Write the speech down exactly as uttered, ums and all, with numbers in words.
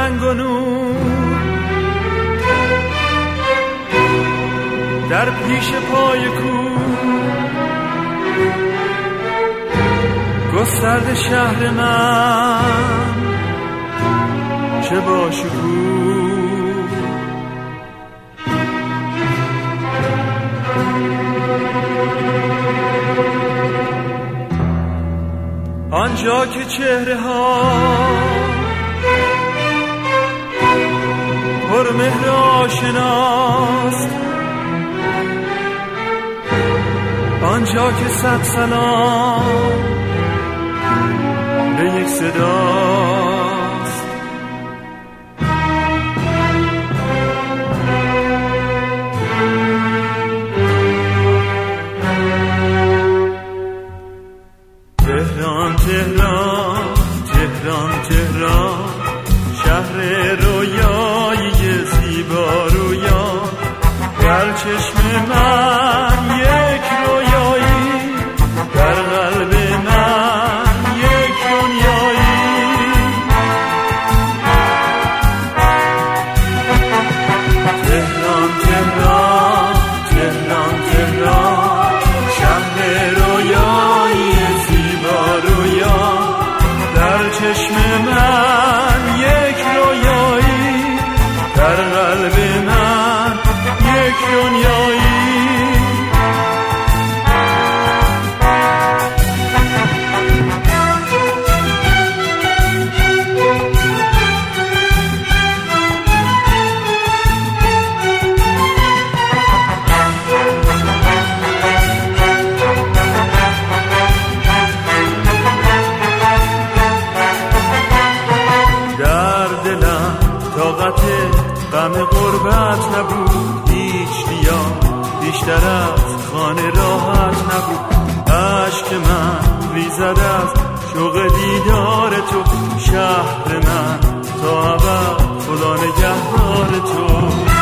رنگ و نور در پیش پای کوه گسترده شهر من چه با شکوه. آنجا که چهره ها پر مهر آشناست، آنجا که صد سلام به یک صداست. تهران تهران تهران تهران شهر رویایی زیبا رویا، در چشم من یک رویایی، در قلب من یک دنیایی. تهران تهران تهران تهران شهر رویایی زیبا رویا، در چشم من یک رویایی، در قلب من یک دنیایی. در دلم طاقت غم غربت نبود، هیچ بیا بیشتر از خانه راحت نبود. عشق من ریزد از شوق دیدار تو، شهر من تا ابد خدا نگهدار تو.